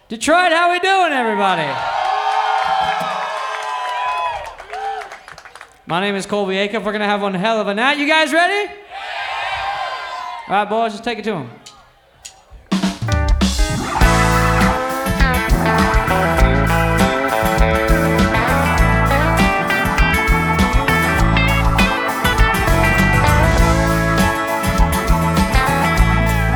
Detroit, how we doing, everybody? My name is Colby Acuff. We're going to have one hell of a night. You guys ready? Yeah! All right, boys, let's take it to them.